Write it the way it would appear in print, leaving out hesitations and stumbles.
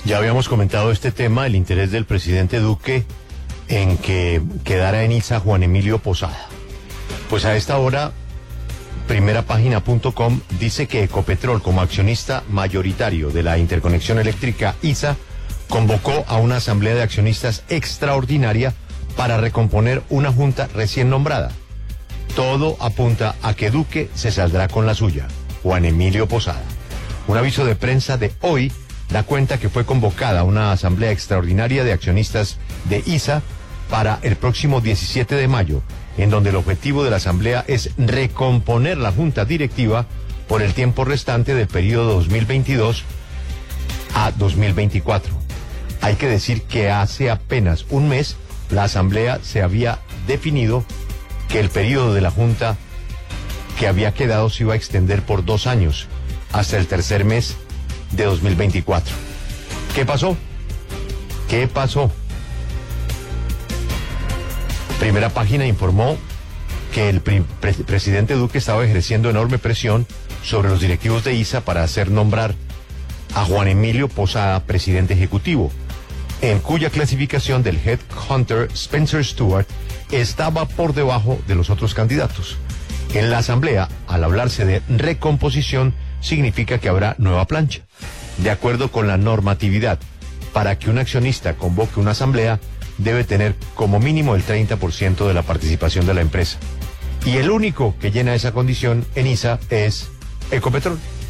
Ya habíamos comentado este tema, el interés del presidente Duque en que quedara en ISA Juan Emilio Posada. Pues a esta hora, primerapágina.com dice que Ecopetrol, como accionista mayoritario de la interconexión eléctrica ISA, convocó a una asamblea de accionistas extraordinaria para recomponer una junta recién nombrada. Todo apunta a que Duque se saldrá con la suya, Juan Emilio Posada. Un aviso de prensa de hoy da cuenta que fue convocada una asamblea extraordinaria de accionistas de ISA para el próximo 17 de mayo, en donde el objetivo de la asamblea es recomponer la junta directiva por el tiempo restante del periodo 2022 a 2024. Hay que decir que hace apenas un mes la asamblea se había definido que el periodo de la junta que había quedado se iba a extender por 2 años, hasta el tercer mes de 2024. ¿Qué pasó? ¿Qué pasó? Primera Página informó que el presidente Duque estaba ejerciendo enorme presión sobre los directivos de ISA para hacer nombrar a Juan Emilio Posada presidente ejecutivo, en cuya clasificación del headhunter Spencer Stuart estaba por debajo de los otros candidatos. En la asamblea, al hablarse de recomposición, significa que habrá nueva plancha. De acuerdo con la normatividad, para que un accionista convoque una asamblea, debe tener como mínimo el 30% de la participación de la empresa. Y el único que llena esa condición en ISA es Ecopetrol.